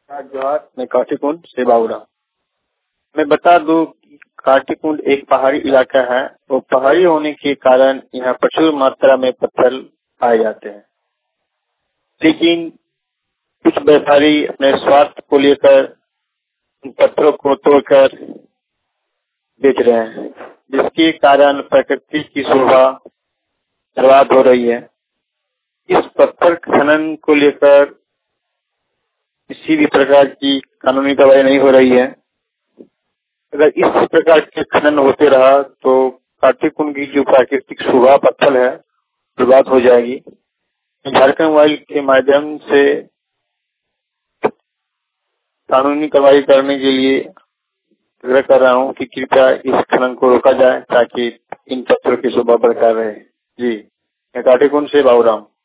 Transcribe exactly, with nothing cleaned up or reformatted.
जोहार, मैं काटीकुंड से बाबूराम। मैं बता दूं कि काटीकुंड एक पहाड़ी इलाका है। वो पहाड़ी होने के कारण यहाँ प्रचुर मात्रा में पत्थर पाए जाते हैं, लेकिन कुछ व्यापारी अपने स्वार्थ को लेकर उन पत्थरों को तोड़कर बेच रहे हैं, जिसके कारण प्रकृति की शोभा बर्बाद हो रही है। इस पत्थर खनन को लेकर किसी भी प्रकार की कानूनी कार्रवाई नहीं हो रही है। अगर इस प्रकार के खनन होते रहा तो काटीकुंड की जो प्राकृतिक शोभा पत्थर है बर्बाद हो जाएगी। झारखंड वाइल के माध्यम से कानूनी कार्रवाई करने के लिए आग्रह कर रहा हूँ कि कृपया इस खनन को रोका जाए ताकि इन पत्थरों की शोभा बरकरार रहे। जी, मैं काटीकुंड से बाबूराम।